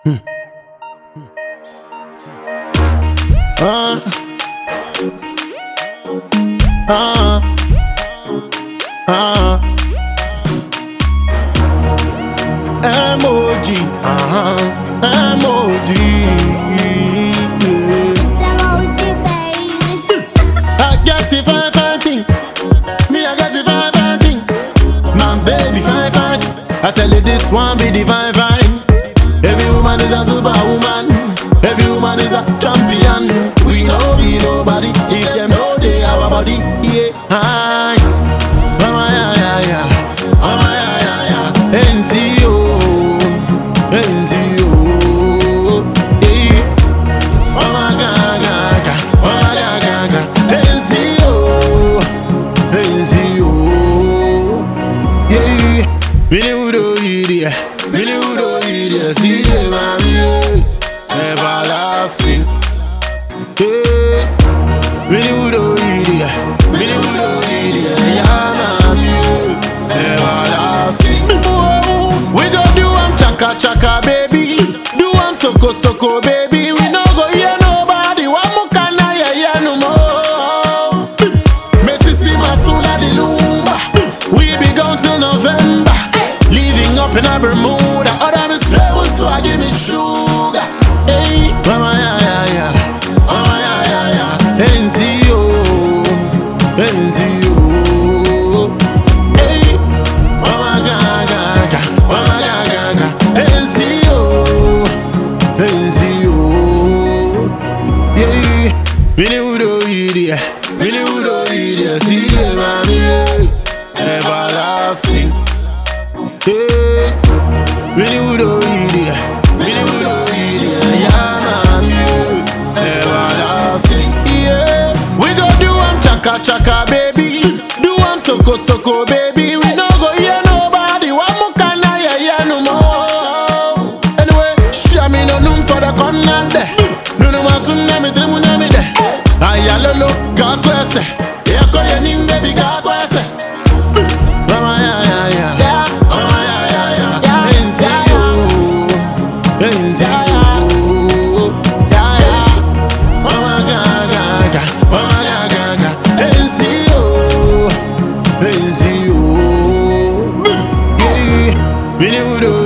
Uh, uh, uh. Emoji, emoji. It's emoji, baby. I got the fine, fine thing. Me, I got the fine, fine thing. My baby, fine, fine. I tell you, this one be the fine, fine. Every woman is a superwoman. Every woman is a champion. We know be nobody. If them know they have a body. Yeah, hi. Mama, yeah, yeah, yeah. Mama, yeah, yeah, yeah. NCO. NCO. Yeah. Mama, gaga, gaga. Mama, gaga, gaga. NCO. NCO. Yeah. Mini udo idia. Mini udo idia. See you, mommy. Everlasting. Yeah. Mini udo idia. Mini udo idia. Yeah, mommy. Everlasting. Whoa. We go do chaka chaka, baby. Do soko soko, baby. We no go hear nobody. Wa mukana ya ya no more. Messi Masuna di Lumba. We be gone till November. Living up in a Bermuda. Other me straight so I give me sugar. Hey, mama ya ya ya. Mama ya ya ya. NCO. NCO. Hey, mama ga ga ga. Mama ga ga ga. NCO. NCO. Yeah. Mini udo idia. Mini udo idia. See you, mommy. Everlasting. Yeah. Mini udo idia. Mini udo idia. Yeah, mommy. Everlasting. Yeah. We go do chaka chaka, baby. Do soko soko, baby. We no go hear nobody. Wa mukana ya ya no more. Anyway, share me no room for the corner there. No no masuna mi trimu na mi de. Ayalolo ga kwese. Ya ko ye nim baby ga kwese. Mama ya ya ya. Mama ya ya ya. NCO. NCO. Mama ga ga ga. Mama ga ga ga. NCO. NCO. Yeah. Mini udo